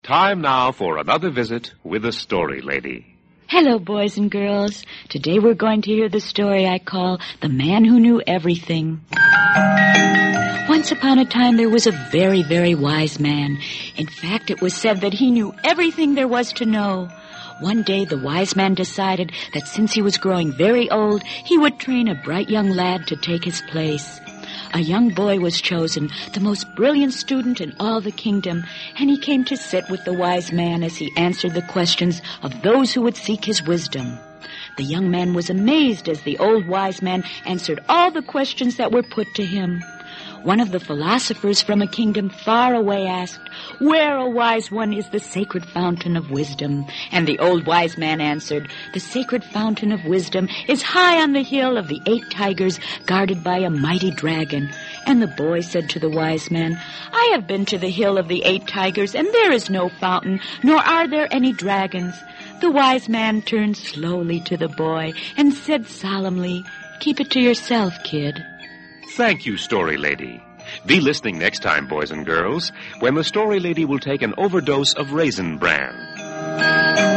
Time now for another visit with the Story Lady. Hello, boys and girls. Today we're going to hear the story I call The Man Who Knew Everything. Once upon a time, there was a very, very wise man. In fact, it was said that he knew everything there was to know. One day, the wise man decided that since he was growing very old, he would train a bright young lad to take his place. A young boy was chosen, the most brilliant student in all the kingdom, and he came to sit with the wise man as he answered the questions of those who would seek his wisdom. The young man was amazed as the old wise man answered all the questions that were put to him. One of the philosophers from a kingdom far away asked, "Where, O wise one, is the sacred fountain of wisdom?" And the old wise man answered, "The sacred fountain of wisdom is high on the hill of the 8 tigers, guarded by a mighty dragon." And the boy said to the wise man, "I have been to the hill of the 8 tigers, and there is no fountain, nor are there any dragons." The wise man turned slowly to the boy and said solemnly, "Keep it to yourself, kid." Thank you, Story Lady. Be listening next time, boys and girls, when the Story Lady will take an overdose of Raisin Bran.